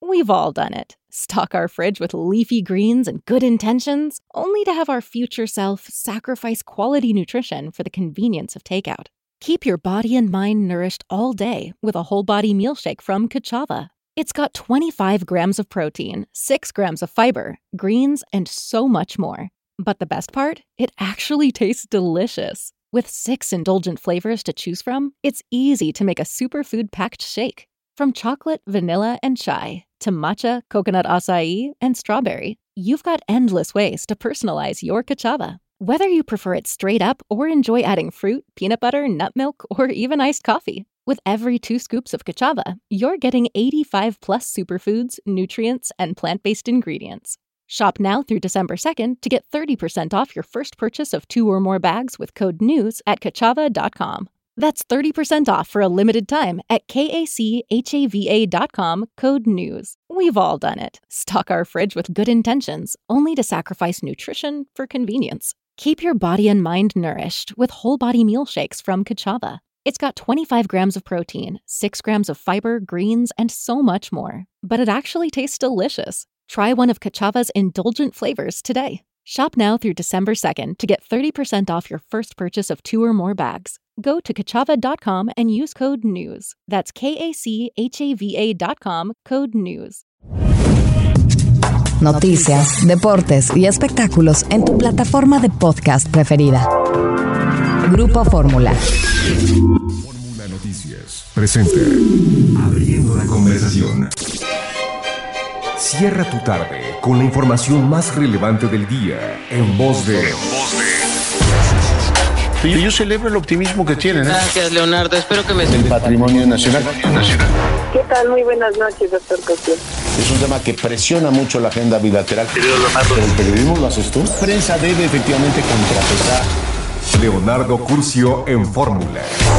We've all done it. Stock our fridge with leafy greens and good intentions, only to have our future self sacrifice quality nutrition for the convenience of takeout. Keep your body and mind nourished all day with a whole body meal shake from Kachava. It's got 25 grams of protein, 6 grams of fiber, greens, and so much more. But the best part? It actually tastes delicious. With 6 indulgent flavors to choose from, it's easy to make a superfood-packed shake. From chocolate, vanilla, and chai to matcha, coconut acai, and strawberry, you've got endless ways to personalize your Kachava. Whether you prefer it straight up or enjoy adding fruit, peanut butter, nut milk, or even iced coffee, with every 2 scoops of Kachava, you're getting 85-plus superfoods, nutrients, and plant-based ingredients. Shop now through December 2nd to get 30% off your first purchase of 2 or more bags with code NEWS at Kachava.com. That's 30% off for a limited time at KACHAVA.com, code NEWS. We've all done it. Stock our fridge with good intentions, only to sacrifice nutrition for convenience. Keep your body and mind nourished with whole body meal shakes from Kachava. It's got 25 grams of protein, 6 grams of fiber, greens, and so much more. But it actually tastes delicious. Try one of Kachava's indulgent flavors today. Shop now through December 2nd to get 30% off your first purchase of 2 or more bags. Go to Kachava.com and use code NEWS. That's KACHAVA.com, code NEWS. Noticias, deportes y espectáculos en tu plataforma de podcast preferida. Grupo Fórmula. Fórmula Noticias presenta Abriendo la conversación. Cierra tu tarde con la información más relevante del día en voz de... Yo celebro el optimismo que tienen. Gracias, Leonardo. Espero que me... El patrimonio nacional. ¿Qué tal? Muy buenas noches, doctor Cosío. Es un tema que presiona mucho la agenda bilateral. Pero el periodismo lo haces tú. La prensa debe efectivamente contrapesar. Leonardo Curcio en Fórmula.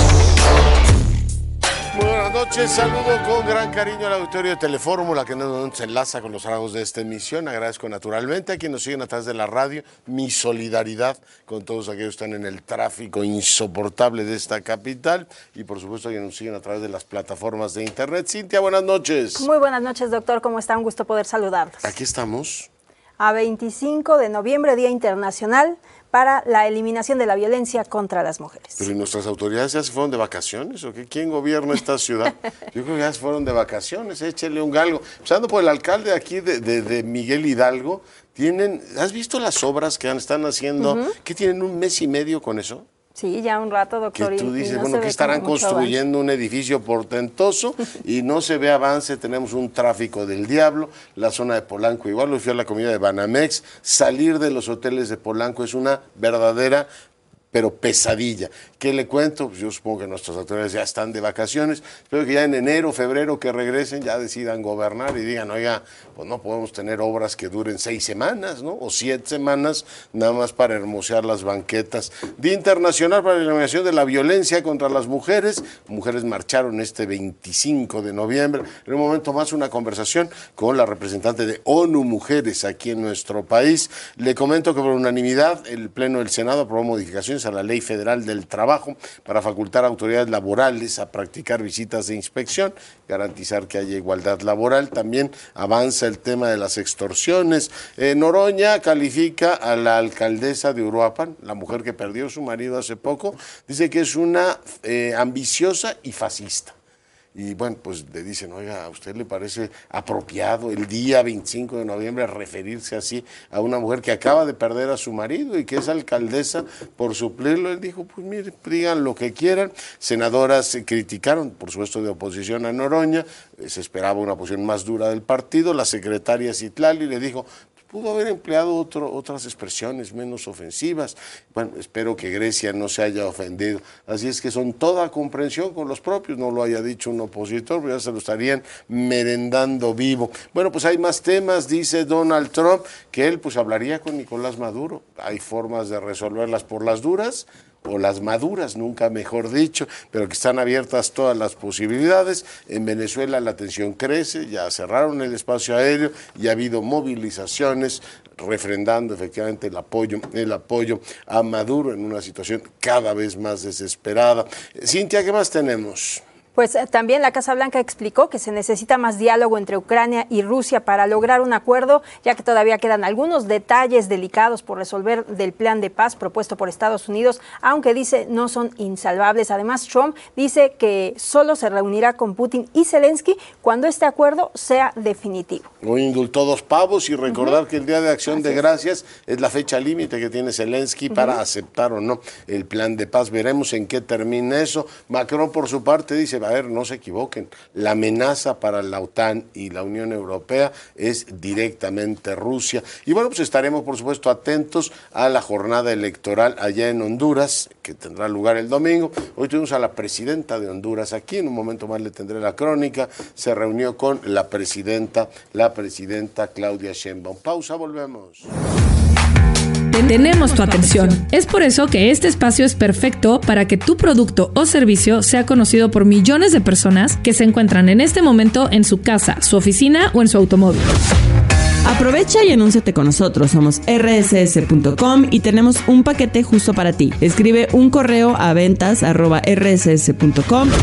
Buenas noches, saludo con gran cariño al auditorio de Telefórmula que nos enlaza con los rasgos de esta emisión. Agradezco naturalmente a quienes nos siguen a través de la radio, mi solidaridad con todos aquellos que están en el tráfico insoportable de esta capital y por supuesto a quienes nos siguen a través de las plataformas de internet. Cintia, buenas noches. Muy buenas noches, doctor, ¿cómo está? Un gusto poder saludarlos. Aquí estamos. A 25 de noviembre, Día Internacional para la eliminación de la violencia contra las mujeres. Pero ¿y nuestras autoridades ya se fueron de vacaciones o qué? ¿Quién gobierna esta ciudad? Yo creo que ya se fueron de vacaciones, échele un galgo. Empezando por el alcalde aquí de Miguel Hidalgo, ¿has visto las obras que están haciendo? ¿Que tienen un mes y medio con eso? Sí, ya un rato, doctor. Que tú dices, no bueno, que estarán construyendo un edificio portentoso y no se ve avance, tenemos un tráfico del diablo, la zona de Polanco igual, lo fui a la comida de Banamex, salir de los hoteles de Polanco es una verdadera pero pesadilla. ¿Qué le cuento? Pues yo supongo que nuestras autoridades ya están de vacaciones. Espero que ya en enero, febrero que regresen ya decidan gobernar y digan, oiga, pues no podemos tener obras que duren 6 semanas, ¿no? O 7 semanas, nada más para hermosear las banquetas. Día Internacional para la Eliminación de la Violencia contra las Mujeres. Mujeres marcharon este 25 de noviembre. En un momento más una conversación con la representante de ONU Mujeres aquí en nuestro país. Le comento que por unanimidad el Pleno del Senado aprobó modificaciones a la Ley Federal del Trabajo para facultar a autoridades laborales a practicar visitas de inspección, garantizar que haya igualdad laboral. También avanza el tema de las extorsiones. Noroña califica a la alcaldesa de Uruapan, la mujer que perdió a su marido hace poco, dice que es una ambiciosa y fascista. Y bueno, pues le dicen, oiga, ¿a usted le parece apropiado el día 25 de noviembre referirse así a una mujer que acaba de perder a su marido y que es alcaldesa por suplirlo? Él dijo, pues mire, digan lo que quieran. Senadoras criticaron, por supuesto de oposición a Noroña, se esperaba una posición más dura del partido. La secretaria Citlali le dijo, pudo haber empleado otras expresiones menos ofensivas. Bueno, espero que Grecia no se haya ofendido. Así es que son toda comprensión con los propios, no lo haya dicho un opositor, pero ya se lo estarían merendando vivo. Bueno, pues hay más temas, dice Donald Trump, que él pues hablaría con Nicolás Maduro. Hay formas de resolverlas por las duras, o las maduras, nunca mejor dicho, pero que están abiertas todas las posibilidades. En Venezuela la tensión crece, ya cerraron el espacio aéreo y ha habido movilizaciones refrendando efectivamente el apoyo a Maduro en una situación cada vez más desesperada. Cintia, ¿qué más tenemos? Pues también la Casa Blanca explicó que se necesita más diálogo entre Ucrania y Rusia para lograr un acuerdo, ya que todavía quedan algunos detalles delicados por resolver del plan de paz propuesto por Estados Unidos, aunque dice no son insalvables. Además, Trump dice que solo se reunirá con Putin y Zelensky cuando este acuerdo sea definitivo. Hoy indultó 2 pavos y recordar que el Día de Acción de Gracias es la fecha límite que tiene Zelensky para aceptar o no el plan de paz. Veremos en qué termina eso. Macron, por su parte, dice, a ver, no se equivoquen, la amenaza para la OTAN y la Unión Europea es directamente Rusia. Y bueno, pues estaremos, por supuesto, atentos a la jornada electoral allá en Honduras, que tendrá lugar el domingo. Hoy tuvimos a la presidenta de Honduras aquí, en un momento más le tendré la crónica. Se reunió con la presidenta Claudia Sheinbaum. Pausa, volvemos. Tenemos tu atención. Es por eso que este espacio es perfecto para que tu producto o servicio sea conocido por millones de personas que se encuentran en este momento en su casa, su oficina o en su automóvil. Aprovecha y anúnciate con nosotros. Somos rss.com y tenemos un paquete justo para ti. Escribe un correo a ventas@rss.com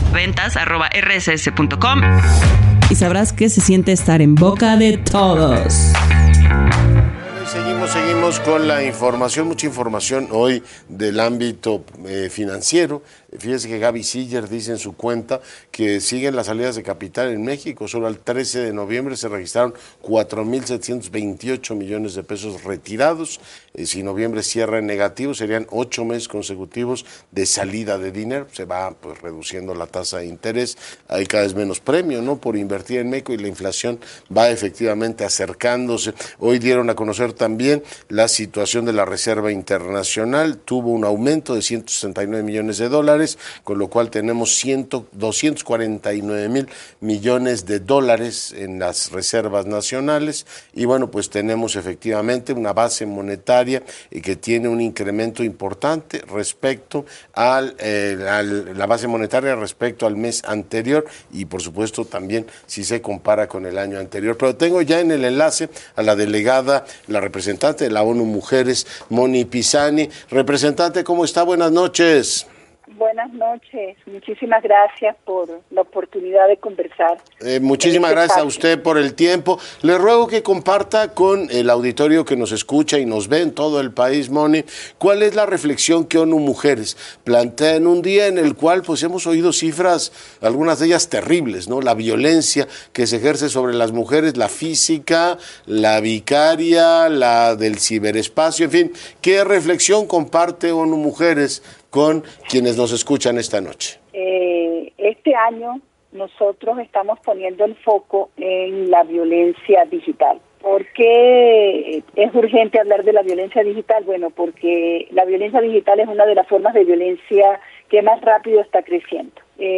y sabrás que se siente estar en boca de todos. Seguimos con la información, mucha información hoy del ámbito financiero. Fíjese que Gaby Siller dice en su cuenta que siguen las salidas de capital en México. Solo al 13 de noviembre se registraron 4.728 millones de pesos retirados. Si noviembre cierra en negativo, serían 8 meses consecutivos de salida de dinero. Se va pues reduciendo la tasa de interés. Hay cada vez menos premio, ¿no?, por invertir en México, y la inflación va efectivamente acercándose. Hoy dieron a conocer también la situación de la Reserva Internacional. Tuvo un aumento de 169 millones de dólares, con lo cual tenemos 249 mil millones de dólares en las reservas nacionales. Y bueno, pues tenemos efectivamente una base monetaria que tiene un incremento importante respecto a la base monetaria respecto al mes anterior, y por supuesto también si se compara con el año anterior. Pero tengo ya en el enlace a la delegada, la representante de la ONU Mujeres, Moni Pisani. Representante, ¿cómo está? Buenas noches. Buenas noches, muchísimas gracias por la oportunidad de conversar. Muchísimas gracias a usted por el tiempo. Le ruego que comparta con el auditorio que nos escucha y nos ve en todo el país, Moni, cuál es la reflexión que ONU Mujeres plantea en un día en el cual pues hemos oído cifras, algunas de ellas terribles, ¿no? La violencia que se ejerce sobre las mujeres, la física, la vicaria, la del ciberespacio, en fin. ¿Qué reflexión comparte ONU Mujeres con quienes nos escuchan esta noche? Este año nosotros estamos poniendo el foco en la violencia digital. ¿Por qué es urgente hablar de la violencia digital? Bueno, porque la violencia digital es una de las formas de violencia que más rápido está creciendo.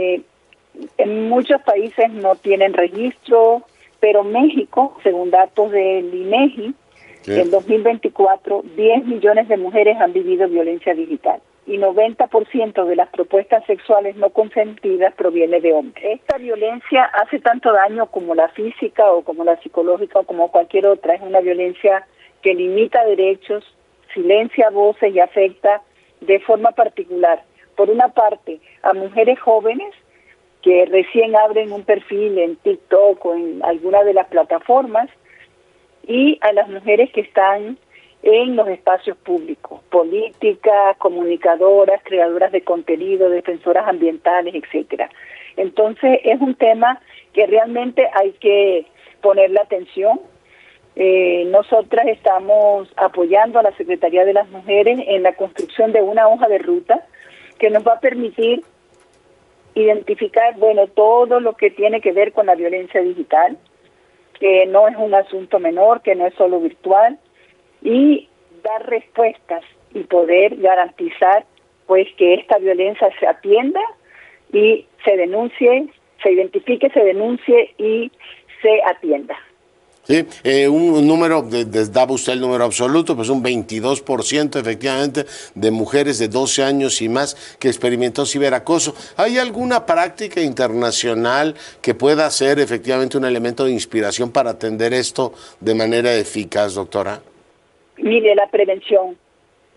En muchos países no tienen registro, pero México, según datos del INEGI, en 2024, 10 millones de mujeres han vivido violencia digital, y 90% de las propuestas sexuales no consentidas proviene de hombres. Esta violencia hace tanto daño como la física o como la psicológica o como cualquier otra. Es una violencia que limita derechos, silencia voces y afecta de forma particular, por una parte, a mujeres jóvenes que recién abren un perfil en TikTok o en alguna de las plataformas, y a las mujeres que están en los espacios públicos, políticas, comunicadoras, creadoras de contenido, defensoras ambientales, etcétera. Entonces es un tema que realmente hay que ponerle atención. Nosotras estamos apoyando a la Secretaría de las Mujeres en la construcción de una hoja de ruta que nos va a permitir identificar, bueno, todo lo que tiene que ver con la violencia digital, que no es un asunto menor, que no es solo virtual, y dar respuestas y poder garantizar pues que esta violencia se atienda y se denuncie, se identifique, se denuncie y se atienda. Sí, un número, daba usted el número absoluto, pues un 22% efectivamente de mujeres de 12 años y más que experimentó ciberacoso. ¿Hay alguna práctica internacional que pueda ser efectivamente un elemento de inspiración para atender esto de manera eficaz, doctora? Mire, la prevención,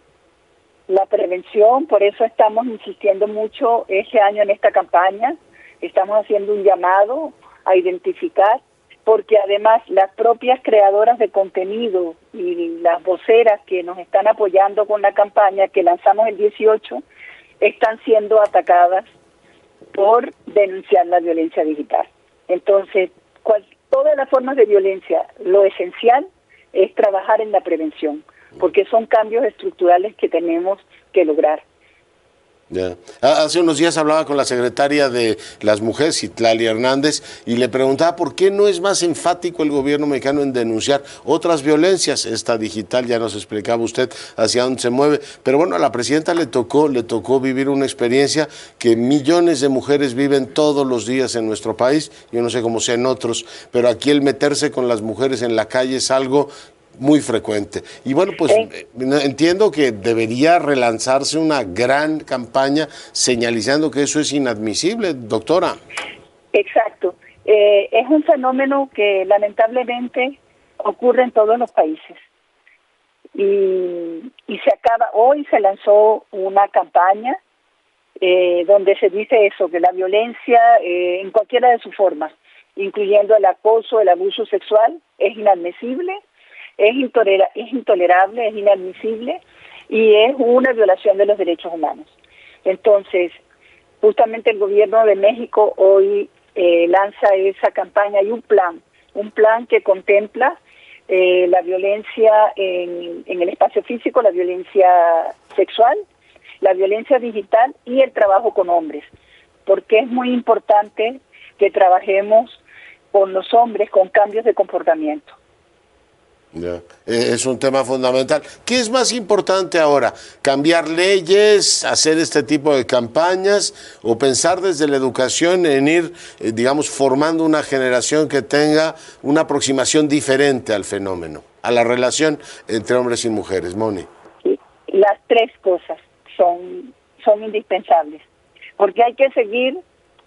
por eso estamos insistiendo mucho este año en esta campaña estamos haciendo un llamado a identificar, porque además las propias creadoras de contenido y las voceras que nos están apoyando con la campaña que lanzamos el 18 están siendo atacadas por denunciar la violencia digital. Entonces, todas las formas de violencia, lo esencial es trabajar en la prevención, porque son cambios estructurales que tenemos que lograr. Ya. Hace unos días hablaba con la secretaria de las Mujeres, Citlali Hernández, y le preguntaba por qué no es más enfático el gobierno mexicano en denunciar otras violencias. Esta digital, ya nos explicaba usted hacia dónde se mueve, pero bueno, a la presidenta le tocó vivir una experiencia que millones de mujeres viven todos los días en nuestro país. Yo no sé cómo sea en otros, pero aquí el meterse con las mujeres en la calle es algo muy frecuente. Y bueno, pues entiendo que debería relanzarse una gran campaña señalizando que eso es inadmisible, doctora. Exacto. Es un fenómeno que lamentablemente ocurre en todos los países. Y hoy se lanzó una campaña donde se dice eso, que la violencia en cualquiera de sus formas, incluyendo el acoso, el abuso sexual, es inadmisible, es intolerable, es inadmisible y es una violación de los derechos humanos. Entonces, justamente el gobierno de México hoy lanza esa campaña y un plan que contempla la violencia en el espacio físico, la violencia sexual, la violencia digital y el trabajo con hombres, porque es muy importante que trabajemos con los hombres con cambios de comportamiento. Ya. Es un tema fundamental. ¿Qué es más importante ahora? ¿Cambiar leyes, hacer este tipo de campañas o pensar desde la educación en ir, digamos, formando una generación que tenga una aproximación diferente al fenómeno, a la relación entre hombres y mujeres? Moni. Las tres cosas son indispensables, porque hay que seguir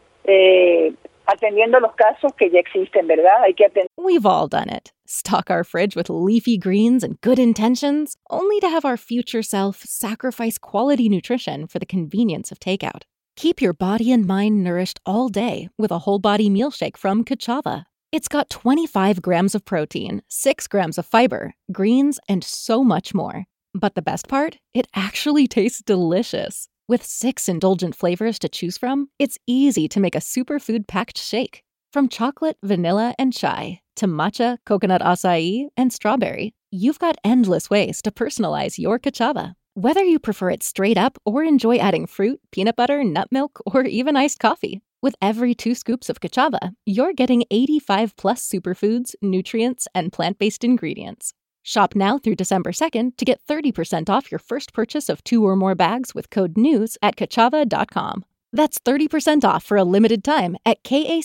atendiendo los casos que ya existen, ¿verdad? Hay que atender. We've all done it. Stock our fridge with leafy greens and good intentions, only to have our future self sacrifice quality nutrition for the convenience of takeout. Keep your body and mind nourished all day with a whole body meal shake from Kachava. It's got 25 grams of protein, 6 grams of fiber, greens, and so much more. But the best part? It actually tastes delicious. With 6 indulgent flavors to choose from, it's easy to make a superfood-packed shake. From chocolate, vanilla, and chai, to matcha, coconut acai, and strawberry, you've got endless ways to personalize your Kachava. Whether you prefer it straight up or enjoy adding fruit, peanut butter, nut milk, or even iced coffee, with every 2 scoops of Kachava, you're getting 85-plus superfoods, nutrients, and plant-based ingredients. Shop now through December 2nd to get 30% off your first purchase of 2 or more bags with code NEWS at Kachava.com. That's 30% off for a limited time at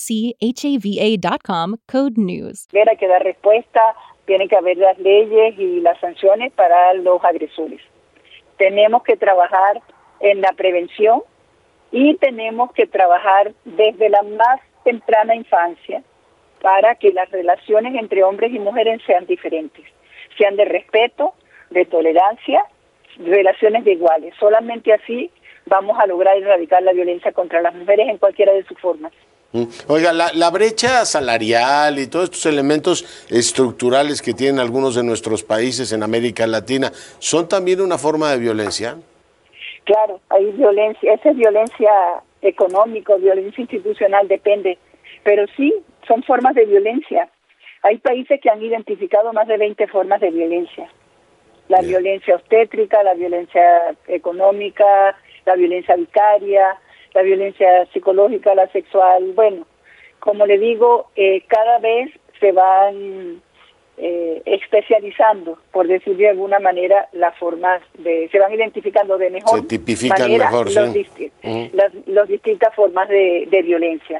KACHAVA.com, code NEWS. Hay que dar respuesta, tienen que haber las leyes y las sanciones para los agresores. Tenemos que trabajar en la prevención y tenemos que trabajar desde la más temprana infancia para que las relaciones entre hombres y mujeres sean diferentes, sean de respeto, de tolerancia, relaciones de iguales. Solamente así vamos a lograr erradicar la violencia contra las mujeres en cualquiera de sus formas. Oiga, la brecha salarial y todos estos elementos estructurales que tienen algunos de nuestros países en América Latina, ¿son también una forma de violencia? Claro, hay violencia, esa es violencia económica, violencia institucional, depende, pero sí, son formas de violencia. Hay países que han identificado más de 20 formas de violencia. La violencia obstétrica, la violencia económica, la violencia vicaria, la violencia psicológica, la sexual. Bueno, como le digo, cada vez se van especializando, por decir de alguna manera, las formas se van identificando de mejor se tipifican manera mejor, las distintas formas de violencia.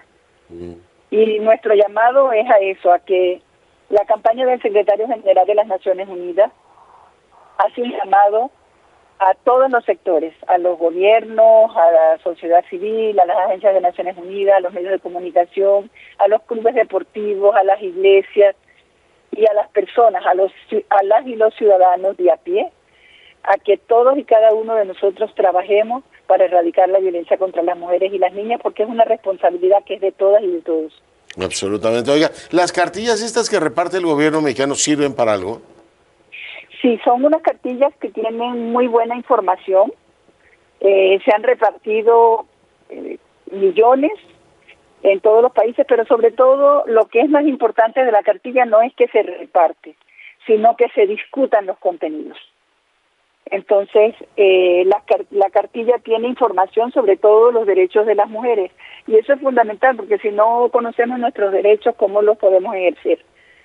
Y nuestro llamado es a eso, a que la campaña del Secretario General de las Naciones Unidas hace un llamado a todos los sectores, a los gobiernos, a la sociedad civil, a las agencias de Naciones Unidas, a los medios de comunicación, a los clubes deportivos, a las iglesias y a las personas, a las y los ciudadanos de a pie, a que todos y cada uno de nosotros trabajemos para erradicar la violencia contra las mujeres y las niñas, porque es una responsabilidad que es de todas y de todos. Absolutamente. Oiga, ¿las cartillas estas que reparte el gobierno mexicano sirven para algo? Sí, son unas cartillas que tienen muy buena información. Se han repartido millones en todos los países, pero sobre todo lo que es más importante de la cartilla no es que se reparte, sino que se discutan los contenidos. Entonces, la cartilla tiene información sobre todos los derechos de las mujeres, y eso es fundamental, porque si no conocemos nuestros derechos, ¿cómo los podemos ejercer?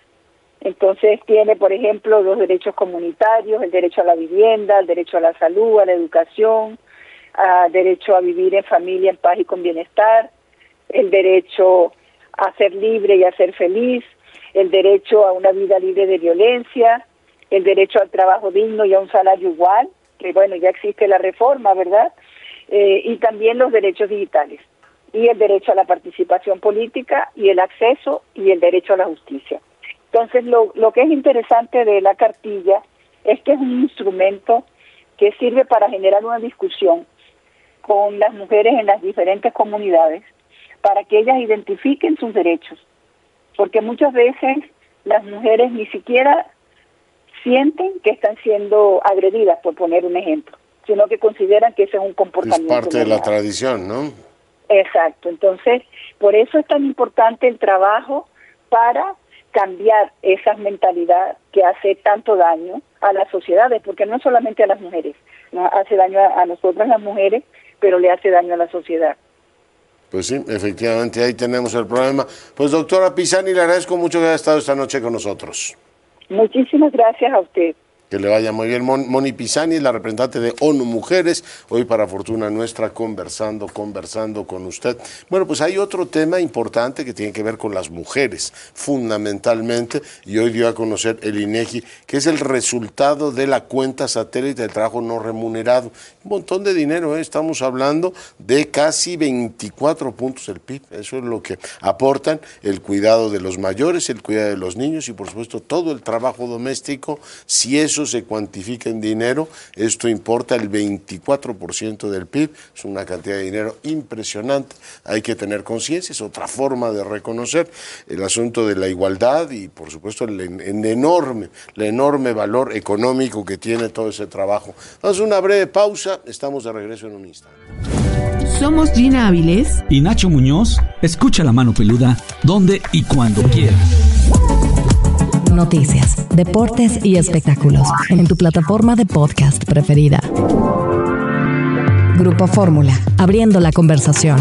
Entonces tiene, por ejemplo, los derechos comunitarios, el derecho a la vivienda, el derecho a la salud, a la educación, derecho a vivir en familia, en paz y con bienestar, el derecho a ser libre y a ser feliz, el derecho a una vida libre de violencia, el derecho al trabajo digno y a un salario igual, que bueno, ya existe la reforma, ¿verdad? Y también los derechos digitales, y el derecho a la participación política, y el acceso, y el derecho a la justicia. Entonces, lo que es interesante de la cartilla es que es un instrumento que sirve para generar una discusión con las mujeres en las diferentes comunidades, para que ellas identifiquen sus derechos, porque muchas veces las mujeres ni siquiera sienten que están siendo agredidas, por poner un ejemplo, sino que consideran que ese es un comportamiento. Es parte de la tradición, ¿no? Exacto. Entonces, por eso es tan importante el trabajo para cambiar esa mentalidad que hace tanto daño a las sociedades, porque no solamente a las mujeres, nos hace daño a nosotras las mujeres, pero le hace daño a la sociedad. Pues sí, efectivamente, ahí tenemos el problema. Pues doctora Pisani, le agradezco mucho que haya estado esta noche con nosotros. Muchísimas gracias a usted. Que le vaya muy bien. Moni Pisani es la representante de ONU Mujeres, hoy para fortuna nuestra conversando con usted. Bueno, pues hay otro tema importante que tiene que ver con las mujeres, fundamentalmente, y hoy dio a conocer el INEGI, que es el resultado de la cuenta satélite del trabajo no remunerado. Un montón de dinero, ¿eh? Estamos hablando de casi 24 puntos del PIB, eso es lo que aportan el cuidado de los mayores, el cuidado de los niños y por supuesto todo el trabajo doméstico. Si eso se cuantifica en dinero, esto importa el 24% del PIB, es una cantidad de dinero impresionante, hay que tener conciencia, es otra forma de reconocer el asunto de la igualdad y por supuesto el enorme valor económico que tiene todo ese trabajo. Vamos a una breve pausa, estamos de regreso en un instante. Somos Gina Áviles y Nacho Muñoz. Escucha La Mano Peluda donde y cuando quieras. Noticias, deportes y espectáculos en tu plataforma de podcast preferida. Grupo Fórmula, abriendo la conversación.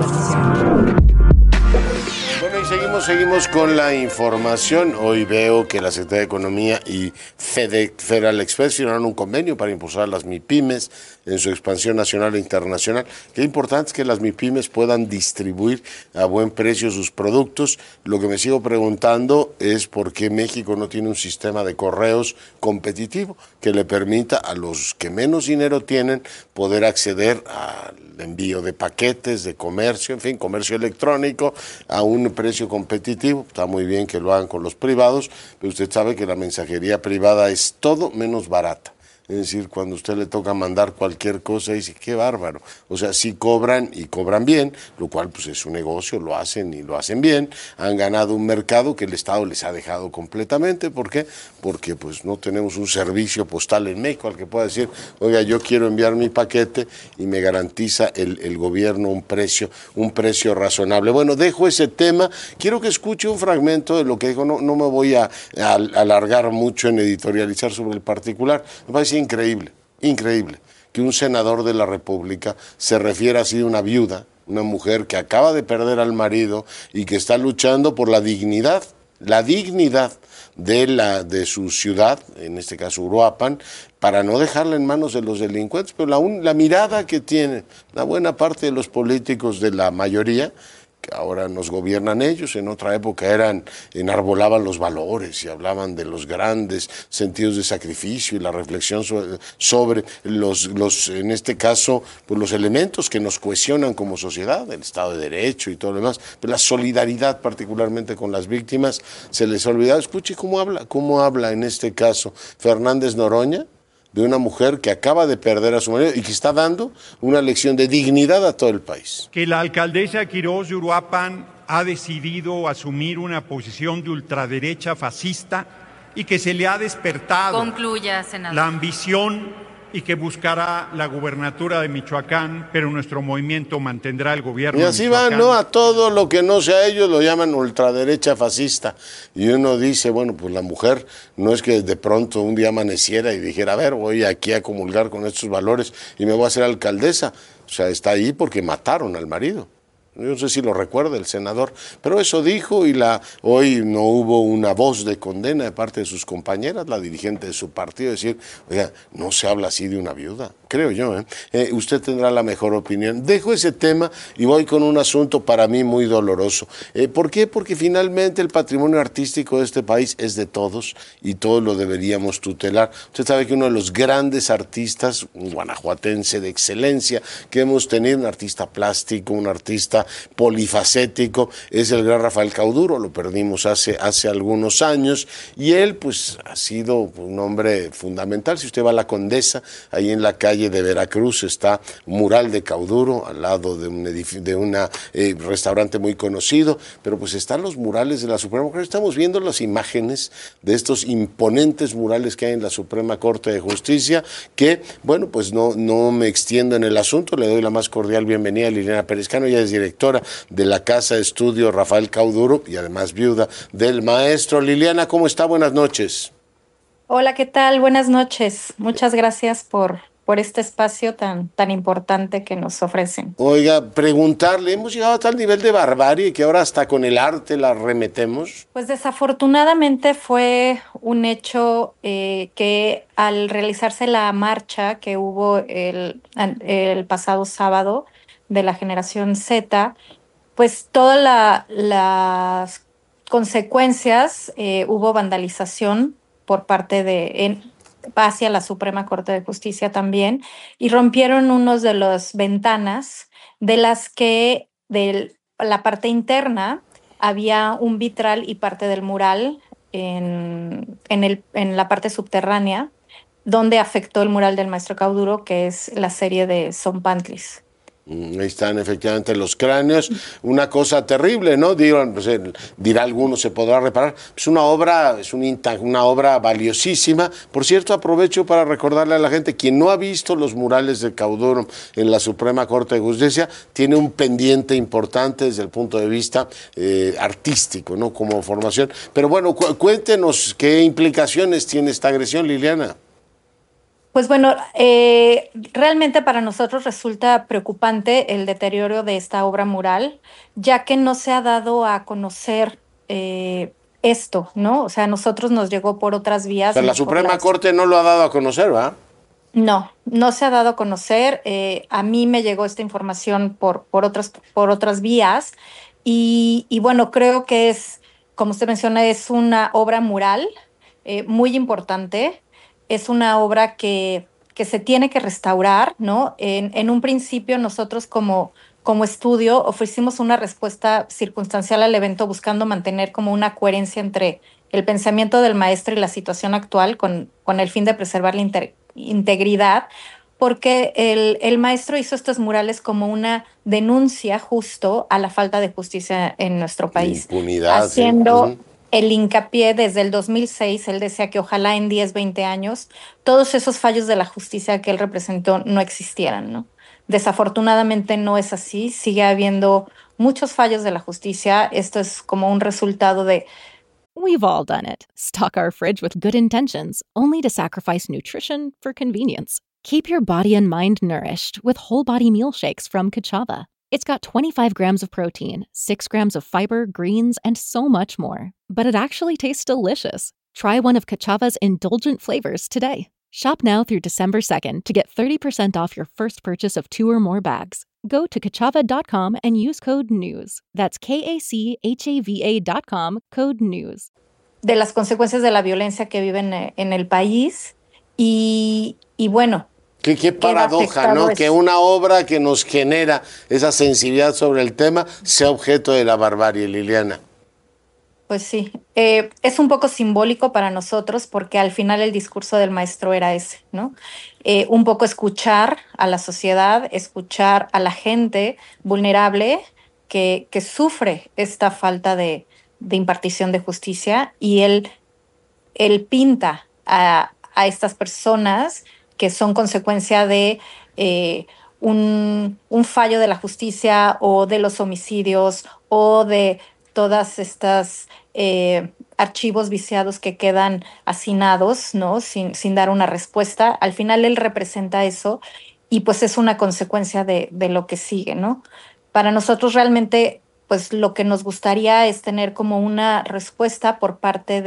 Bueno, y seguimos con la información. Hoy veo que la Secretaría de Economía y Federal Express firmaron un convenio para impulsar las MIPYMES en su expansión nacional e internacional. Qué importante es que las MIPYMES puedan distribuir a buen precio sus productos. Lo que me sigo preguntando es por qué México no tiene un sistema de correos competitivo que le permita a los que menos dinero tienen poder acceder al envío de paquetes, de comercio, en fin, comercio electrónico a un precio competitivo. Está muy bien que lo hagan con los privados, pero usted sabe que la mensajería privada es todo menos barata. Es decir, cuando a usted le toca mandar cualquier cosa, dice, qué bárbaro. O sea, sí cobran y cobran bien, lo cual pues es un negocio, lo hacen y lo hacen bien. Han ganado un mercado que el Estado les ha dejado completamente. ¿Por qué? Porque pues no tenemos un servicio postal en México al que pueda decir, oiga, yo quiero enviar mi paquete y me garantiza el gobierno un precio razonable. Bueno, dejo ese tema. Quiero que escuche un fragmento de lo que dijo. No me voy a alargar mucho en editorializar sobre el particular. Me parece increíble que un senador de la República se refiera así a una viuda, una mujer que acaba de perder al marido y que está luchando por la dignidad de su ciudad, en este caso Uruapan, para no dejarla en manos de los delincuentes, pero la mirada que tiene una buena parte de los políticos de la mayoría, que ahora nos gobiernan ellos, en otra época enarbolaban los valores y hablaban de los grandes sentidos de sacrificio y la reflexión sobre los en este caso, pues los elementos que nos cohesionan como sociedad, el Estado de Derecho y todo lo demás, pero la solidaridad particularmente con las víctimas se les ha olvidado. Escuche cómo habla en este caso Fernández Noroña de una mujer que acaba de perder a su marido y que está dando una lección de dignidad a todo el país. Que la alcaldesa Quirós de Uruapan ha decidido asumir una posición de ultraderecha fascista y que se le ha despertado Concluya, senador. La ambición y que buscará la gubernatura de Michoacán, pero nuestro movimiento mantendrá el gobierno y de así Michoacán. van, ¿no? A todo lo que no sea ellos lo llaman ultraderecha fascista. Y uno dice, bueno, pues la mujer no es que de pronto un día amaneciera y dijera, a ver, voy aquí a comulgar con estos valores y me voy a hacer alcaldesa. O sea, está ahí porque mataron al marido. Yo no sé si lo recuerda el senador, pero eso dijo y hoy no hubo una voz de condena de parte de sus compañeras, la dirigente de su partido, decir, oiga, no se habla así de una viuda, creo yo. Usted tendrá la mejor opinión. Dejo ese tema y voy con un asunto para mí muy doloroso. ¿Por qué? Porque finalmente el patrimonio artístico de este país es de todos y todos lo deberíamos tutelar. Usted sabe que uno de los grandes artistas, un guanajuatense de excelencia que hemos tenido, un artista plástico, un artista polifacético, es el gran Rafael Cauduro. Lo perdimos hace algunos años y él pues ha sido un hombre fundamental. Si usted va a la Condesa, ahí en la calle de Veracruz está un mural de Cauduro al lado de un edificio, de un restaurante muy conocido, pero pues están los murales de la Suprema Corte. Estamos viendo las imágenes de estos imponentes murales que hay en la Suprema Corte de Justicia, que bueno, pues no me extiendo en el asunto. Le doy la más cordial bienvenida a Liliana Pérez Cano. Ella es directora de la Casa de Estudio Rafael Cauduro y además viuda del maestro. Liliana, ¿cómo está? Buenas noches. Hola, ¿qué tal? Buenas noches. Muchas gracias por este espacio tan importante que nos ofrecen. Oiga, preguntarle, ¿hemos llegado a tal nivel de barbarie que ahora hasta con el arte la remetemos? Pues desafortunadamente fue un hecho que al realizarse la marcha que hubo el pasado sábado de la generación Z, pues todas las consecuencias, hubo vandalización por parte hacia la Suprema Corte de Justicia también, y rompieron unos de las ventanas de las que de la parte interna había un vitral y parte del mural en la parte subterránea, donde afectó el mural del maestro Cauduro, que es la serie de Zompantlis. Ahí están efectivamente los cráneos, una cosa terrible, ¿no? Dirá alguno, se podrá reparar. Es una obra, una obra valiosísima. Por cierto, aprovecho para recordarle a la gente, quien no ha visto los murales de Cauduro en la Suprema Corte de Justicia, tiene un pendiente importante desde el punto de vista artístico, ¿no? Como formación. Pero bueno, cuéntenos qué implicaciones tiene esta agresión, Liliana. Pues bueno, realmente para nosotros resulta preocupante el deterioro de esta obra mural, ya que no se ha dado a conocer esto, ¿no? O sea, a nosotros nos llegó por otras vías. Pero la Suprema Corte no lo ha dado a conocer, ¿verdad? No se ha dado a conocer. A mí me llegó esta información por otras vías y bueno, creo que es, como usted menciona, es una obra mural muy importante. Es una obra que se tiene que restaurar, ¿no? En un principio nosotros como estudio ofrecimos una respuesta circunstancial al evento buscando mantener como una coherencia entre el pensamiento del maestro y la situación actual con el fin de preservar la integridad, porque el maestro hizo estos murales como una denuncia justo a la falta de justicia en nuestro país. Impunidad. Haciendo el hincapié desde el 2006, él decía que ojalá en 10, 20 años todos esos fallos de la justicia que él representó no existieran, ¿no? Desafortunadamente no es así, sigue habiendo muchos fallos de la justicia. Esto es como un resultado de... We've all done it. Stock our fridge with good intentions, only to sacrifice nutrition for convenience. Keep your body and mind nourished with whole body meal shakes from Kachava. It's got 25 grams of protein, 6 grams of fiber, greens, and so much more. But it actually tastes delicious. Try one of Kachava's indulgent flavors today. Shop now through December 2nd to get 30% off your first purchase of 2 or more bags. Go to Kachava.com and use code NEWS. That's KACHAVA.com, code NEWS. De las consecuencias de la violencia que viven en el país y bueno, Qué paradoja, ¿no? Que una obra que nos genera esa sensibilidad sobre el tema sea objeto de la barbarie, Liliana. Pues sí, es un poco simbólico para nosotros porque al final el discurso del maestro era ese, ¿no? Un poco escuchar a la sociedad, escuchar a la gente vulnerable que sufre esta falta de impartición de justicia, y él pinta a estas personas que son consecuencia de un fallo de la justicia o de los homicidios o de todas estas archivos viciados que quedan hacinados, ¿no? Sin dar una respuesta. Al final él representa eso y pues es una consecuencia de lo que sigue, ¿no? Para nosotros realmente, pues lo que nos gustaría es tener como una respuesta por parte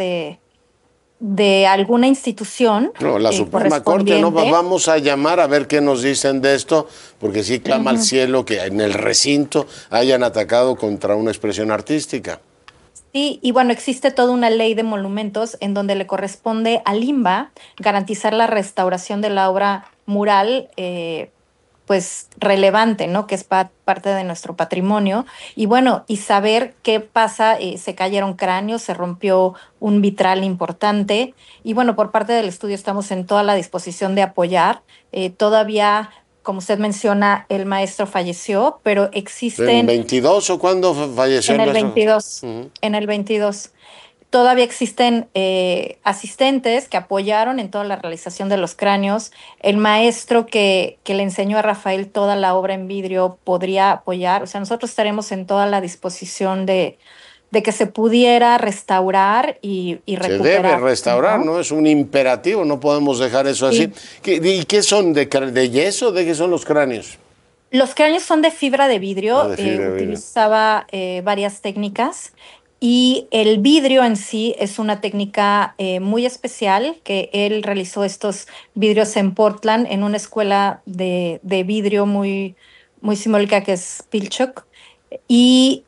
de alguna institución. No, la Suprema Corte, ¿no? Vamos a llamar a ver qué nos dicen de esto, porque sí clama al cielo que en el recinto hayan atacado contra una expresión artística. Sí, y bueno, existe toda una ley de monumentos en donde le corresponde al INBA garantizar la restauración de la obra mural, pues relevante, ¿no? Que es parte de nuestro patrimonio. Y bueno, y saber qué pasa, se cayeron cráneos, se rompió un vitral importante. Y bueno, por parte del estudio estamos en toda la disposición de apoyar. Todavía, como usted menciona, el maestro falleció, pero existen... ¿En el 22 o cuándo falleció? En el 22, en el 22. Todavía existen asistentes que apoyaron en toda la realización de los cráneos. El maestro que le enseñó a Rafael toda la obra en vidrio podría apoyar. O sea, nosotros estaremos en toda la disposición de que se pudiera restaurar y recuperar. Se debe restaurar, ¿no? Es un imperativo, no podemos dejar eso así. ¿Y qué son? ¿De yeso? ¿De qué son los cráneos? Los cráneos son de fibra de vidrio. Utilizaba varias técnicas. Y el vidrio en sí es una técnica muy especial, que él realizó estos vidrios en Portland, en una escuela de vidrio muy, muy simbólica que es Pilchuck. Y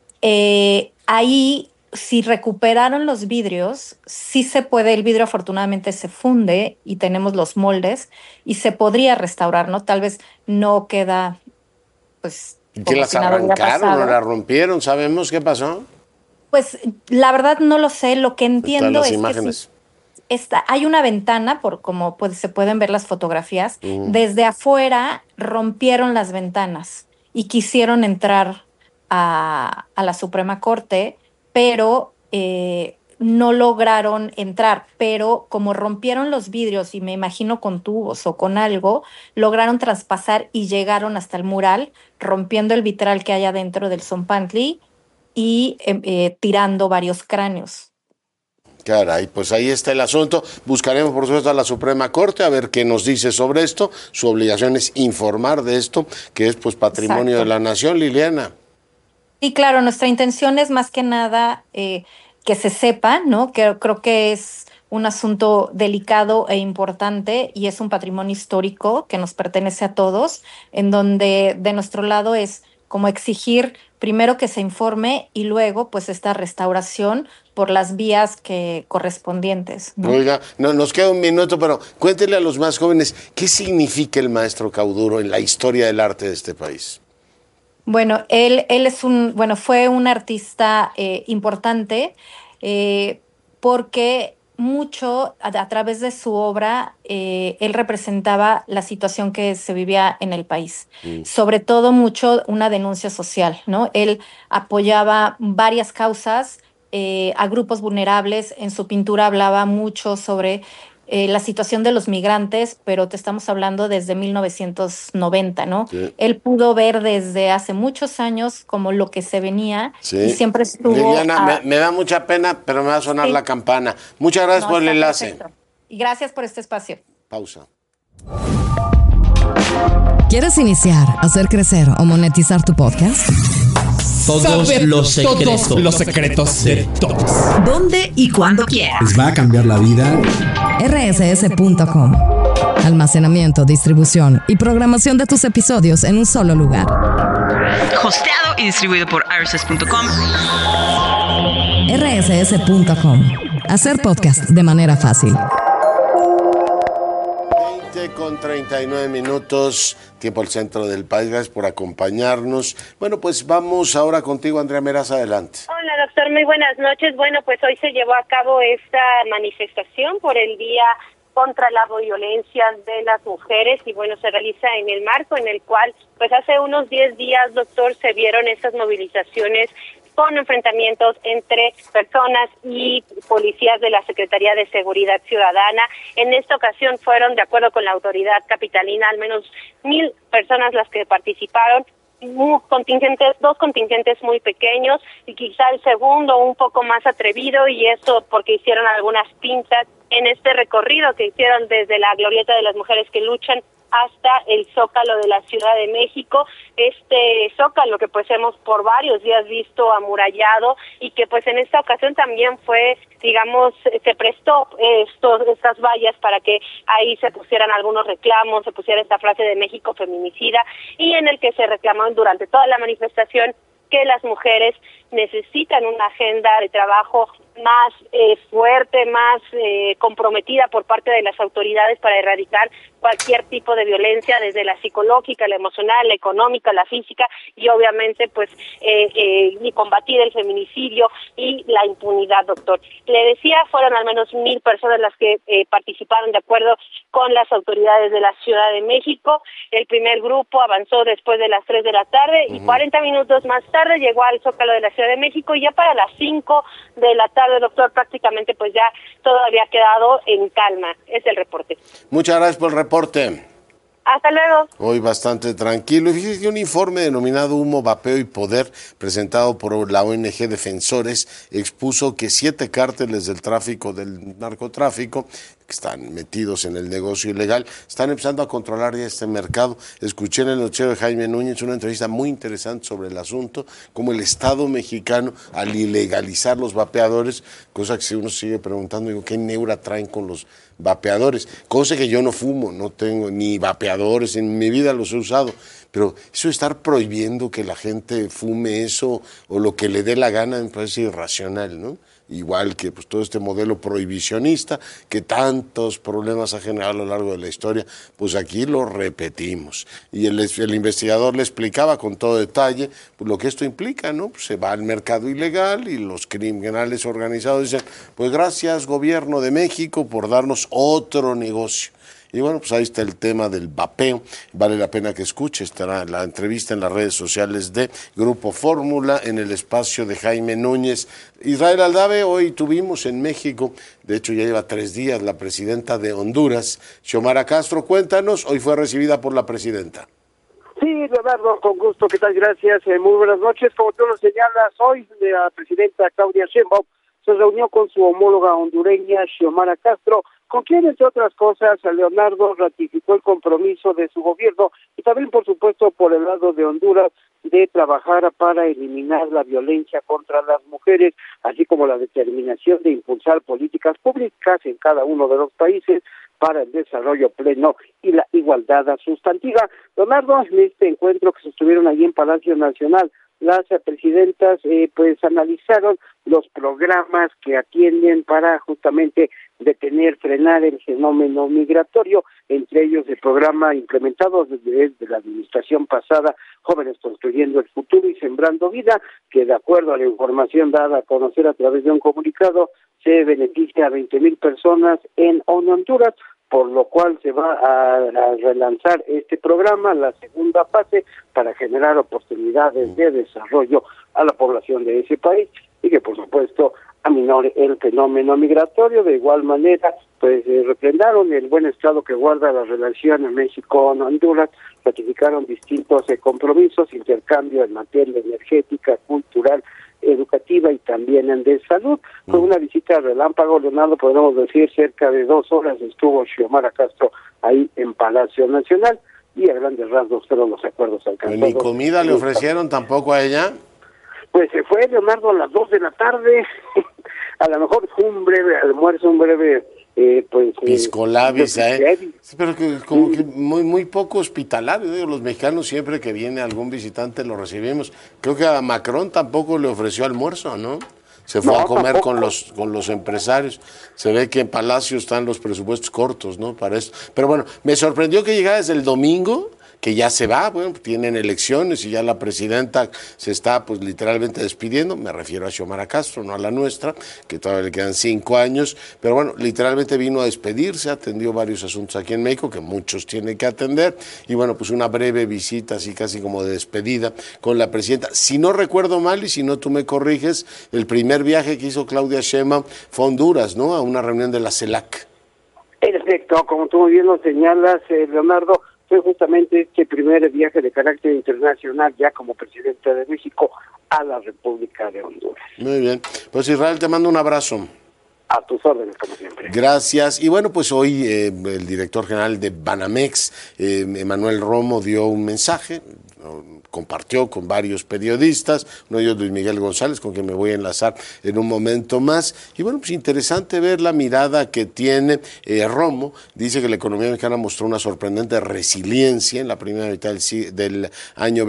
ahí, si recuperaron los vidrios, sí se puede, el vidrio afortunadamente se funde y tenemos los moldes y se podría restaurar, ¿no? Tal vez no queda, pues... ¿Y qué, las arrancaron o las rompieron? ¿Sabemos qué pasó? Pues la verdad no lo sé, lo que entiendo es imágenes. Que hay una ventana, por como se pueden ver las fotografías, desde afuera rompieron las ventanas y quisieron entrar a la Suprema Corte, pero no lograron entrar, pero como rompieron los vidrios y me imagino con tubos o con algo, lograron traspasar y llegaron hasta el mural, rompiendo el vitral que hay adentro del Zompantli y tirando varios cráneos. Caray, pues ahí está el asunto. Buscaremos, por supuesto, a la Suprema Corte a ver qué nos dice sobre esto. Su obligación es informar de esto, que es pues patrimonio de la nación, Liliana. Sí, claro, nuestra intención es más que nada que se sepa, ¿no? Que creo que es un asunto delicado e importante y es un patrimonio histórico que nos pertenece a todos, en donde de nuestro lado es como exigir primero que se informe y luego pues esta restauración por las vías correspondientes, ¿no? Oiga, nos queda un minuto, pero cuéntele a los más jóvenes, ¿qué significa el maestro Cauduro en la historia del arte de este país? Bueno, él fue un artista importante porque mucho a través de su obra él representaba la situación que se vivía en el país, sobre todo mucho una denuncia social, ¿no? Él apoyaba varias causas a grupos vulnerables. En su pintura hablaba mucho sobre la situación de los migrantes, pero te estamos hablando desde 1990, ¿no? Sí. Él pudo ver desde hace muchos años como lo que se venía y siempre estuvo... Liliana, me da mucha pena, pero me va a sonar la campana. Muchas gracias por el enlace. Perfecto. Y gracias por este espacio. Pausa. ¿Quieres iniciar, hacer crecer o monetizar tu podcast? Todos los secretos de todos. ¿Dónde y cuándo quieras? Les va a cambiar la vida. rss.com. Almacenamiento, distribución y programación de tus episodios en un solo lugar. Hosteado y distribuido por rss.com. rss.com. Hacer podcast de manera fácil. 20:39, tiempo al centro del país. Gracias por acompañarnos. Bueno, pues vamos ahora contigo, Andrea Meraz, adelante. Hola, doctor doctor? Muy buenas noches. Bueno, pues hoy se llevó a cabo esta manifestación por el Día contra la Violencia de las Mujeres y bueno, se realiza en el marco en el cual pues hace unos 10 días, doctor, se vieron estas movilizaciones con enfrentamientos entre personas y policías de la Secretaría de Seguridad Ciudadana. En esta ocasión fueron, de acuerdo con la autoridad capitalina, al menos 1,000 personas las que participaron. Dos contingentes muy pequeños y quizá el segundo un poco más atrevido, y eso porque hicieron algunas pintas en este recorrido que hicieron desde la Glorieta de las Mujeres que Luchan hasta el Zócalo de la Ciudad de México, este Zócalo que pues hemos por varios días visto amurallado y que pues en esta ocasión también fue, digamos, se prestó estas vallas para que ahí se pusieran algunos reclamos, se pusiera esta frase de México feminicida, y en el que se reclamó durante toda la manifestación que las mujeres necesitan una agenda de trabajo más fuerte, más comprometida por parte de las autoridades para erradicar cualquier tipo de violencia, desde la psicológica, la emocional, la económica, la física, y obviamente pues y combatir el feminicidio y la impunidad, doctor. Le decía, fueron al menos 1,000 personas las que participaron de acuerdo con las autoridades de la Ciudad de México. El primer grupo avanzó después de las 3 de la tarde y 40 minutos más tarde llegó al Zócalo de la Ciudad de México, y ya para las 5 de la tarde, doctor, prácticamente pues ya todo había quedado en calma. Es el reporte. Muchas gracias por el reporte. Hasta luego. Hoy bastante tranquilo. Y fíjese que un informe denominado Humo, Vapeo y Poder, presentado por la ONG Defensores, expuso que 7 cárteles del narcotráfico, que están metidos en el negocio ilegal, están empezando a controlar ya este mercado. Escuché en el noticiero de Jaime Núñez una entrevista muy interesante sobre el asunto, como el Estado mexicano, al ilegalizar los vapeadores, cosa que uno sigue preguntando, digo, ¿qué neura traen con los vapeadores? Cosa que yo no fumo, no tengo ni vapeadores, en mi vida los he usado, pero eso de estar prohibiendo que la gente fume eso o lo que le dé la gana me parece irracional, ¿no? Igual que pues todo este modelo prohibicionista que tantos problemas ha generado a lo largo de la historia, pues aquí lo repetimos. Y el investigador le explicaba con todo detalle pues, lo que esto implica, ¿no? Pues se va al mercado ilegal y los criminales organizados dicen, pues gracias Gobierno de México por darnos otro negocio. Y bueno, pues ahí está el tema del vapeo. Vale la pena que escuche. Estará la entrevista en las redes sociales de Grupo Fórmula, en el espacio de Jaime Núñez. Israel Aldave, hoy tuvimos en México, de hecho ya lleva 3 días, la presidenta de Honduras, Xiomara Castro. Cuéntanos, hoy fue recibida por la presidenta. Sí, Leonardo, con gusto, ¿qué tal? Gracias, muy buenas noches. Como tú lo señalas, hoy la presidenta Claudia Sheinbaum se reunió con su homóloga hondureña, Xiomara Castro, con quien, entre otras cosas, Leonardo ratificó el compromiso de su gobierno y también, por supuesto, por el lado de Honduras, de trabajar para eliminar la violencia contra las mujeres, así como la determinación de impulsar políticas públicas en cada uno de los países para el desarrollo pleno y la igualdad sustantiva. Leonardo, en este encuentro que sostuvieron allí en Palacio Nacional, las presidentas pues analizaron los programas que atienden para justamente detener, frenar el fenómeno migratorio, entre ellos el programa implementado desde la administración pasada, Jóvenes Construyendo el Futuro y Sembrando Vida, que de acuerdo a la información dada a conocer a través de un comunicado, se beneficia a 20,000 personas en Honduras, por lo cual se va a relanzar este programa, la segunda fase, para generar oportunidades de desarrollo a la población de ese país y que, por supuesto, aminore el fenómeno migratorio. De igual manera, pues refrendaron el buen estado que guarda la relación en México con Honduras, ratificaron distintos compromisos, intercambio en materia energética, cultural, educativa y también en de salud. Fue una visita relámpago, Leonardo, podemos decir, cerca de 2 horas estuvo Xiomara Castro ahí en Palacio Nacional y a grandes rasgos fueron los acuerdos alcanzados. ¿Ni comida le ofrecieron tampoco a ella? Pues se fue, Leonardo, a las 2 de la tarde, a lo mejor fue un breve almuerzo, un breve piscolabis, sí, pero que como que muy poco hospitalario, digo, los mexicanos siempre que viene algún visitante lo recibimos. Creo que a Macron tampoco le ofreció almuerzo, ¿no? Se fue a comer con los empresarios. Se ve que en Palacio están los presupuestos cortos, ¿no? Para esto. Pero bueno, me sorprendió que llegara desde el domingo que ya se va, bueno, tienen elecciones y ya la presidenta se está pues literalmente despidiendo, me refiero a Xiomara Castro, no a la nuestra, que todavía le quedan 5 años, pero bueno, literalmente vino a despedirse, atendió varios asuntos aquí en México, que muchos tiene que atender, y bueno, pues una breve visita, así casi como de despedida con la presidenta. Si no recuerdo mal, y si no tú me corriges, el primer viaje que hizo Claudia Sheinbaum fue a Honduras, ¿no? A una reunión de la CELAC. Perfecto, como tú muy bien lo señalas, Leonardo, fue justamente este primer viaje de carácter internacional ya como presidente de México a la República de Honduras. Muy bien, pues Israel, te mando un abrazo. A tus órdenes, como siempre. Gracias. Y bueno, pues hoy el director general de Banamex, Emanuel Romo, dio un mensaje, compartió con varios periodistas, uno de ellos Luis Miguel González, con quien me voy a enlazar en un momento más. Y bueno, pues interesante ver la mirada que tiene Romo. Dice que la economía mexicana mostró una sorprendente resiliencia en la primera mitad del año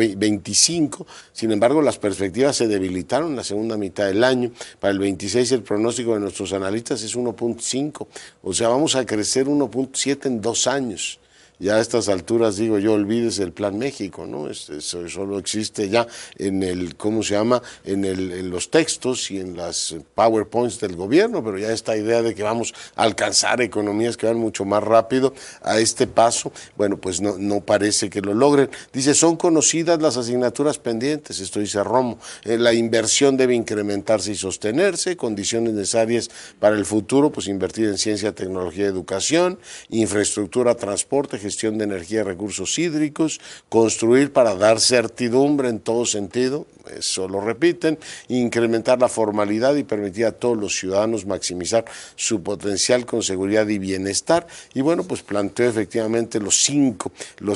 25. Sin embargo, las perspectivas se debilitaron en la segunda mitad del año. Para el 26 el pronóstico de nuestros analistas es 1.5. O sea, vamos a crecer 1.7 en 2 años. Ya a estas alturas, digo yo, olvídese el Plan México, ¿no? Eso solo existe ya en el, ¿cómo se llama? En los textos y en las PowerPoints del gobierno, pero ya esta idea de que vamos a alcanzar economías que van mucho más rápido a este paso, bueno, pues no parece que lo logren. Dice, son conocidas las asignaturas pendientes, esto dice Romo, la inversión debe incrementarse y sostenerse, condiciones necesarias para el futuro, pues invertir en ciencia, tecnología, educación, infraestructura, transporte, gestión de energía y recursos hídricos, construir para dar certidumbre en todo sentido, eso lo repiten, incrementar la formalidad y permitir a todos los ciudadanos maximizar su potencial con seguridad y bienestar. Y bueno, pues planteó efectivamente los cinco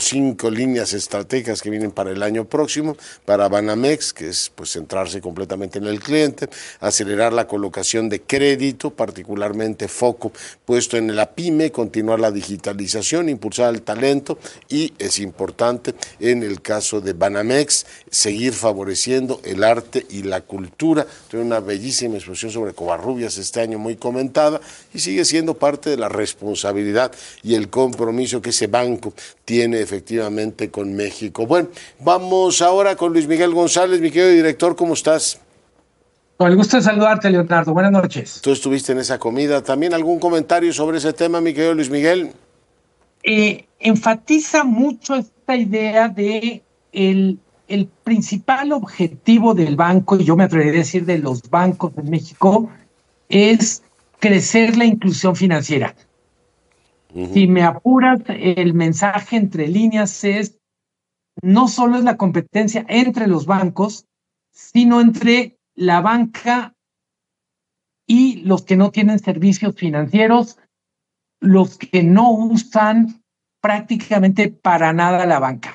líneas estratégicas que vienen para el año próximo, para Banamex, que es pues centrarse completamente en el cliente, acelerar la colocación de crédito, particularmente foco puesto en la pyme, continuar la digitalización, impulsar el talento y es importante en el caso de Banamex seguir favoreciendo el arte y la cultura. Tiene una bellísima exposición sobre Covarrubias este año muy comentada y sigue siendo parte de la responsabilidad y el compromiso que ese banco tiene efectivamente con México. Bueno, vamos ahora con Luis Miguel González, mi querido director, ¿cómo estás? Con el gusto de saludarte, Leonardo. Buenas noches. Tú estuviste en esa comida. ¿También algún comentario sobre ese tema, mi querido Luis Miguel? Enfatiza mucho esta idea de el principal objetivo del banco, y yo me atrevería a decir de los bancos en México, es crecer la inclusión financiera. Si me apuras, el mensaje entre líneas es, no solo es la competencia entre los bancos, sino entre la banca y los que no tienen servicios financieros, los que no usan prácticamente para nada la banca.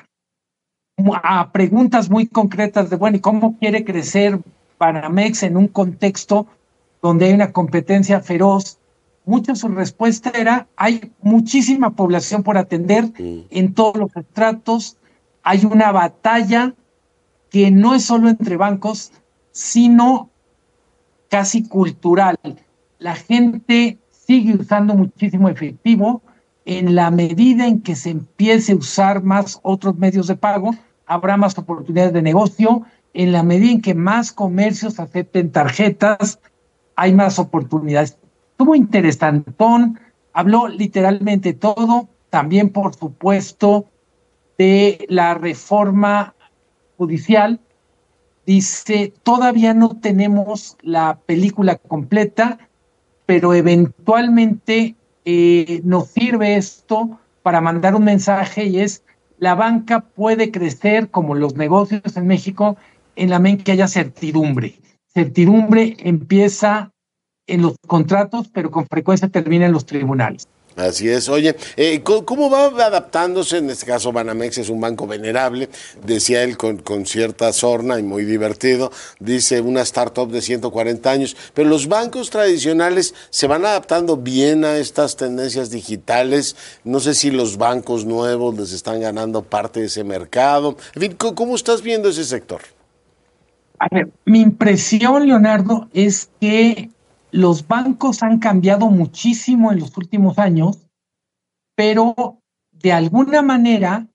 A preguntas muy concretas de, bueno, ¿y cómo quiere crecer Banamex en un contexto donde hay una competencia feroz? Mucho su respuesta era, hay muchísima población por atender en todos los estratos, hay una batalla que no es solo entre bancos, sino casi cultural. La gente sigue usando muchísimo efectivo. En la medida en que se empiece a usar más otros medios de pago, habrá más oportunidades de negocio. En la medida en que más comercios acepten tarjetas, hay más oportunidades. Estuvo interesantón, habló literalmente todo, también por supuesto de la reforma judicial. Dice, todavía no tenemos la película completa, pero eventualmente nos sirve esto para mandar un mensaje y es, la banca puede crecer como los negocios en México en la medida en que haya certidumbre. Certidumbre empieza en los contratos, pero con frecuencia termina en los tribunales. Así es. Oye, ¿cómo va adaptándose? En este caso, Banamex es un banco venerable, decía él con cierta sorna y muy divertido, dice una startup de 140 años, pero los bancos tradicionales se van adaptando bien a estas tendencias digitales. No sé si los bancos nuevos les están ganando parte de ese mercado. En fin, ¿cómo estás viendo ese sector? A ver, mi impresión, Leonardo, es que los bancos han cambiado muchísimo en los últimos años, pero de alguna manera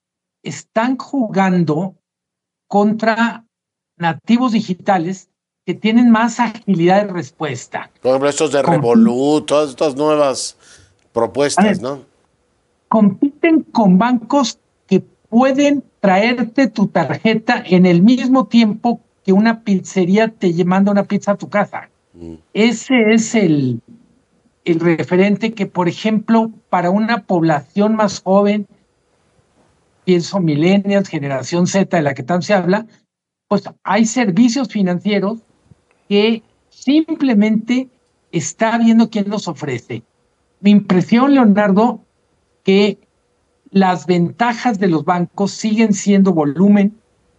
están jugando contra nativos digitales que tienen más agilidad de respuesta. Por ejemplo, estos de Revolut, todas estas nuevas propuestas, ¿no? Compiten con bancos que pueden traerte tu tarjeta en el mismo tiempo que una pizzería te manda una pizza a tu casa. Ese es el referente que, por ejemplo, para una población más joven, pienso millennials, generación Z, de la que tanto se habla, pues hay servicios financieros que simplemente está viendo quién los ofrece. Mi impresión, Leonardo, que las ventajas de los bancos siguen siendo volumen.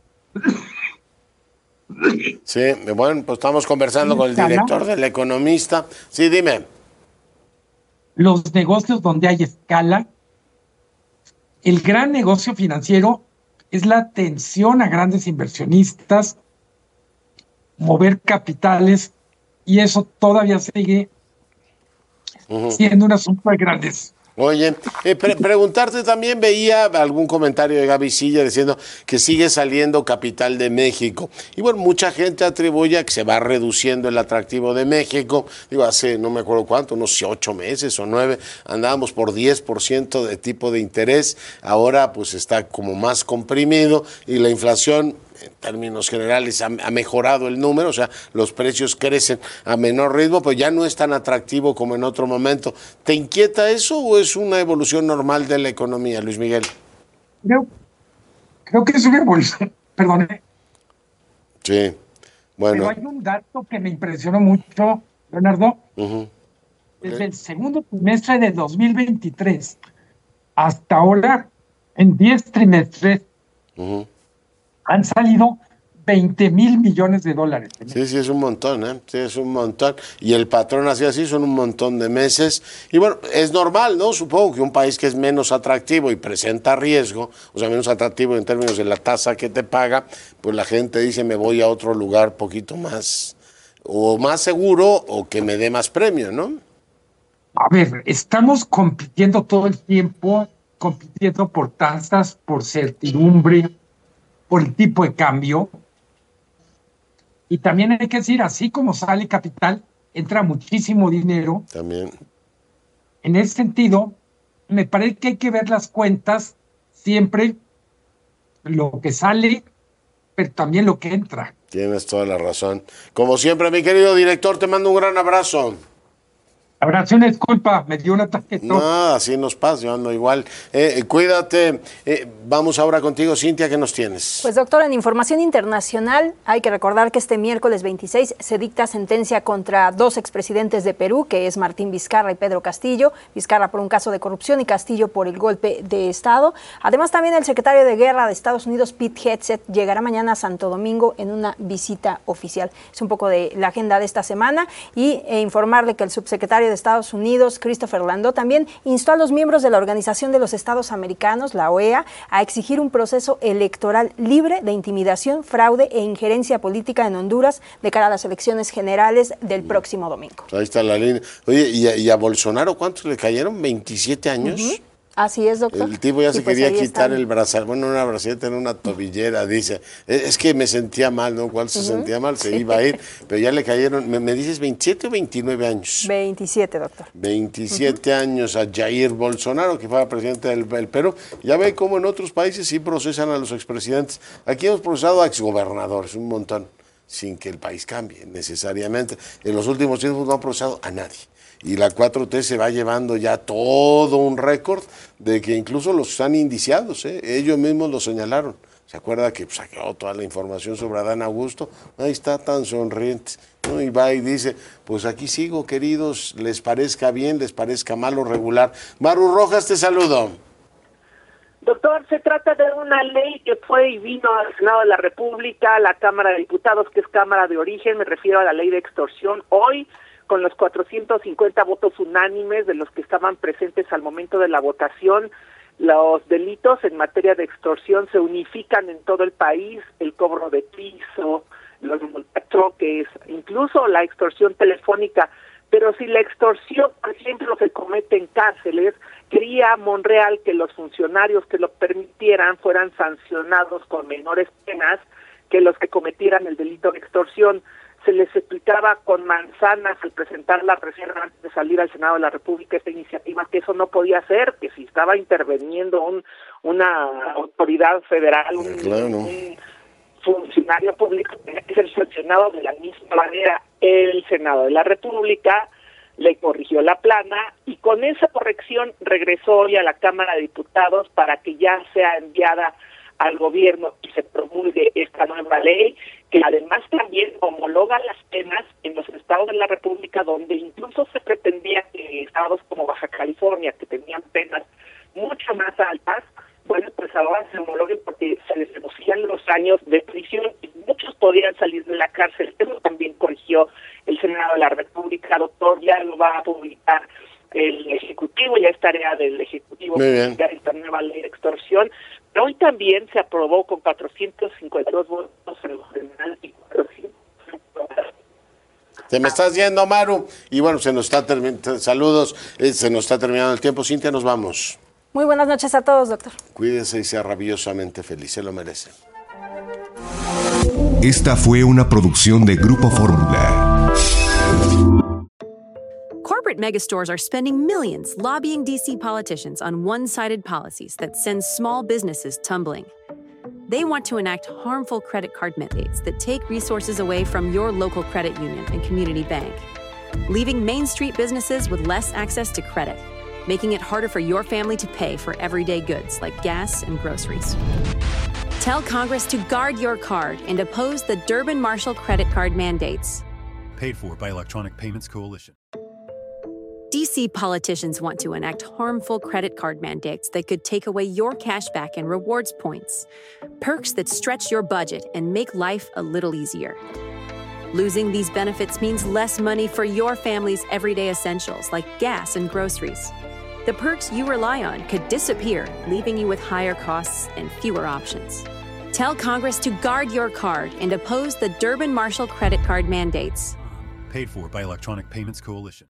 Sí, bueno, pues estamos conversando con el director del Economista. Sí, dime. Los negocios donde hay escala. El gran negocio financiero es la atención a grandes inversionistas, mover capitales, y eso todavía sigue siendo un asunto de grandes. Oye, preguntarte también, veía algún comentario de Gaby Silla diciendo que sigue saliendo capital de México. Y bueno, mucha gente atribuye a que se va reduciendo el atractivo de México. Digo, hace no me acuerdo cuánto, unos 8 meses o 9, andábamos por 10% de tipo de interés. Ahora pues está como más comprimido y la inflación, en términos generales, ha mejorado el número, o sea, los precios crecen a menor ritmo, pues ya no es tan atractivo como en otro momento. ¿Te inquieta eso o es una evolución normal de la economía, Luis Miguel? Creo que es una evolución, perdón. Sí, bueno. Pero hay un dato que me impresionó mucho, Leonardo. Desde el segundo trimestre de 2023 hasta ahora, en 10 trimestres, han salido 20,000 millones de dólares. Sí, es un montón, ¿eh? Sí, es un montón. Y el patrón así, son un montón de meses. Y bueno, es normal, ¿no? Supongo que un país que es menos atractivo y presenta riesgo, o sea, menos atractivo en términos de la tasa que te paga, pues la gente dice, me voy a otro lugar poquito más, o más seguro, o que me dé más premio, ¿no? A ver, estamos compitiendo todo el tiempo, compitiendo por tasas, por certidumbre, por el tipo de cambio. Y también hay que decir, así como sale capital, entra muchísimo dinero. También. En ese sentido, me parece que hay que ver las cuentas siempre, lo que sale, pero también lo que entra. Tienes toda la razón. Como siempre, mi querido director, te mando un gran abrazo. Abrazo, una disculpa, me dio un ataque. No, así nos pasa, yo ando igual. Cuídate. Vamos ahora contigo, Cintia, ¿qué nos tienes? Pues doctor, en información internacional hay que recordar que este miércoles 26 se dicta sentencia contra 2 expresidentes de Perú, que es Martín Vizcarra y Pedro Castillo. Vizcarra por un caso de corrupción y Castillo por el golpe de Estado. Además, también el secretario de Guerra de Estados Unidos, Pete Hegseth, llegará mañana a Santo Domingo en una visita oficial. Es un poco de la agenda de esta semana y informarle que el subsecretario de Estados Unidos, Christopher Landau, también instó a los miembros de la Organización de los Estados Americanos, la OEA, a exigir un proceso electoral libre de intimidación, fraude e injerencia política en Honduras de cara a las elecciones generales del próximo domingo. Ahí está la línea. Oye, ¿y a Bolsonaro cuántos le cayeron? ¿27 años? Así es, doctor. El tipo ya se pues quería quitar el brazalete, bueno, una brazaleta en una tobillera, dice. Es que me sentía mal, ¿no? ¿Cuál se sentía mal? Se iba a ir, pero ya le cayeron, ¿me dices 27 o 29 años? 27, doctor. 27 años a Jair Bolsonaro, que fue presidente del Perú. Ya ve cómo en otros países sí procesan a los expresidentes. Aquí hemos procesado a exgobernadores, un montón, sin que el país cambie necesariamente. En los últimos tiempos no han procesado a nadie. Y la 4T se va llevando ya todo un récord de que incluso los están indiciados, ellos mismos lo señalaron. ¿Se acuerda que sacó toda la información sobre Adán Augusto? Ahí está tan sonriente, ¿no? Y va y dice, pues aquí sigo, queridos, les parezca bien, les parezca mal o regular. Maru Rojas, te saludo. Doctor, se trata de una ley que fue y vino al Senado de la República, a la Cámara de Diputados, que es Cámara de Origen, me refiero a la ley de extorsión. Hoy, con los 450 votos unánimes de los que estaban presentes al momento de la votación, los delitos en materia de extorsión se unifican en todo el país, el cobro de piso, los multachoques, incluso la extorsión telefónica. Pero si la extorsión, por ejemplo, se comete en cárceles, quería Monreal que los funcionarios que lo permitieran fueran sancionados con menores penas que los que cometieran el delito de extorsión. Se les explicaba con manzanas al presentar la reserva antes de salir al Senado de la República esta iniciativa que eso no podía ser, que si estaba interviniendo una autoridad federal, un funcionario público tenía que ser sancionado de la misma manera. El Senado de la República le corrigió la plana y con esa corrección regresó hoy a la Cámara de Diputados para que ya sea enviada al gobierno y se promulgue esta nueva ley, que además también homologa las penas en los estados de la República, donde incluso se pretendía que estados como Baja California, que tenían penas mucho más altas, bueno, pues ahora se homologuen porque se les reducían los años de prisión y muchos podían salir de la cárcel. Eso también corrigió el Senado de la República, doctor, ya lo va a publicar el Ejecutivo, ya es tarea del Ejecutivo publicar esta nueva ley de extorsión. Pero hoy también se aprobó con 452 votos en lo general y 400. Te me estás yendo, Maru. Y bueno, se nos está saludos, se nos está terminando el tiempo. Cintia, nos vamos. Muy buenas noches a todos, doctor. Cuídese y sea rabiosamente feliz, se lo merece. Esta fue una producción de Grupo Fórmula. Corporate megastores are spending millions lobbying DC politicians on one-sided policies that send small businesses tumbling. They want to enact harmful credit card mandates that take resources away from your local credit union and community bank, leaving Main Street businesses with less access to credit, making it harder for your family to pay for everyday goods like gas and groceries. Tell Congress to guard your card and oppose the Durbin-Marshall credit card mandates. Paid for by Electronic Payments Coalition. DC politicians want to enact harmful credit card mandates that could take away your cash back and rewards points, perks that stretch your budget and make life a little easier. Losing these benefits means less money for your family's everyday essentials like gas and groceries. The perks you rely on could disappear, leaving you with higher costs and fewer options. Tell Congress to guard your card and oppose the Durbin-Marshall credit card mandates. Paid for by Electronic Payments Coalition.